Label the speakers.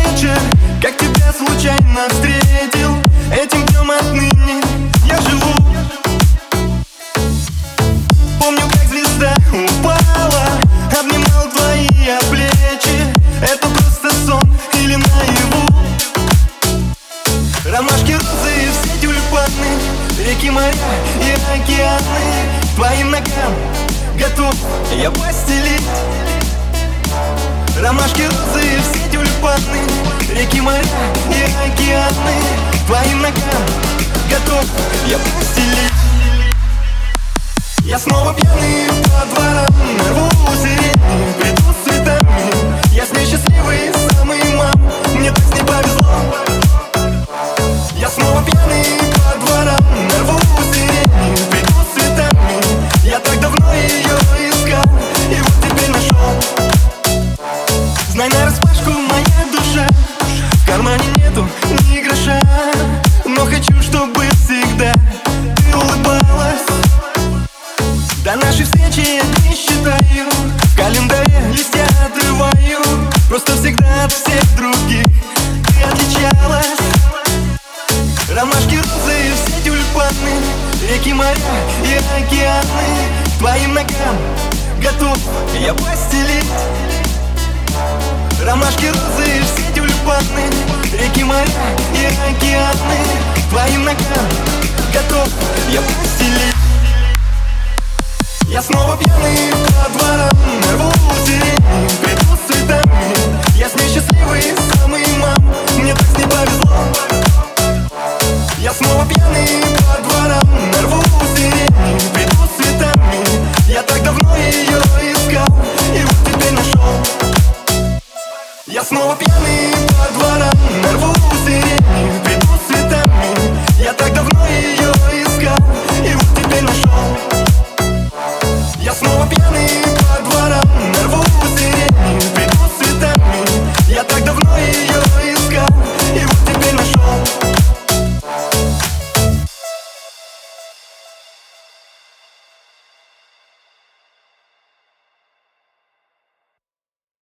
Speaker 1: вечер, как тебя случайно встретил. Этим днем отныне я живу. Помню, как звезда упала, обнимал твои плечи. Это просто сон или наяву? Ромашки, розы, все тюльпаны, реки, моря и океаны. Твоим ногам готов я постелить. Ромашки, розы, все тюльпаны, реки, моря и океаны. Твоим ногам готов я постелить. Я снова пьяный по дворам, рву сирени, приду с цветами. Я с ней счастливый, самый мам, мне так с ней повезло. Я снова пьяный по дворам, рву сирени, приду с цветами. Я так давно ее искал, и вот теперь нашел. Знай нараспашку, моя душа, в кармане нету ни гроша, но хочу, чтобы всегда ты улыбалась. До нашей встречи я не считаю, в календаре листья отрываю. Просто всегда от всех других ты отличалась. Ромашки, розы, все тюльпаны, реки, моря и океаны. Твоим ногам готов я постелить. Ромашки, розы, все тюльпаны, реки, моря и океаны. Твоим ногам готов я постелить. Я снова пьяный по дворам, рву сирени.